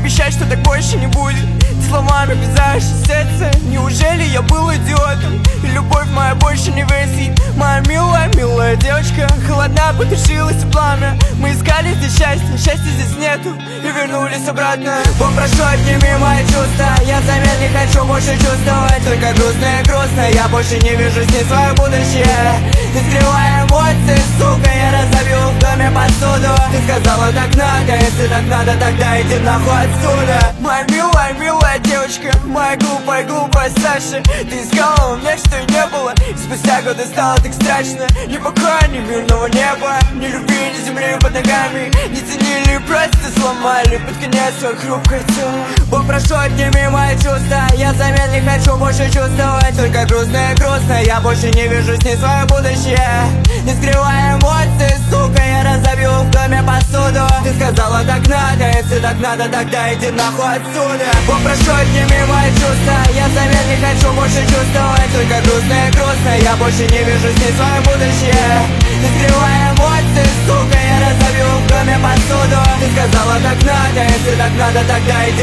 обещать, что так больше не будет. Ты словами пиздаешь сердце. Неужели я был идиотом? И любовь моя больше не весит. Моя милая, милая девочка холодна, потушилось пламя. Мы искали здесь счастье, счастья здесь нету, и вернулись обратно. Попрошу, отними мои чувства. Я взамен не хочу больше чувствовать. Только грустно и грустно. Я больше не вижу с ней свое будущее. Не скрывая эмоции, сука, я разобью в доме посуду. Ты сказала так надо, если так надо, тогда иди нахуй отсюда. Моя милая, милая девочка, моя глупая, глупая Саша. Ты искала у меня, что и не было, и спустя годы стало так страшно. Ни покоя, ни мирного неба, ни любви, ни земли под ногами. Не ценили, просто сломали под конец свое хрупкое тело. Попрошу, отними мои чувства. Я взамен не хочу больше чувствовать. Только грустно и грустно. Я больше не вижу с ней свое будущее. Не скрывая эмоции, сука, я разобью в доме посуду. Ты сказала так надо, если так надо, тогда иди нахуй отсюда. Попрошу, отними мои чувства. Я взамен не хочу больше чувствовать. Только грустно и грустно. Я больше не вижу с ней свое будущее. Не скрывая эмоции, сука, я разобью в доме посуду. Ты сказала так надо, если так надо, тогда иди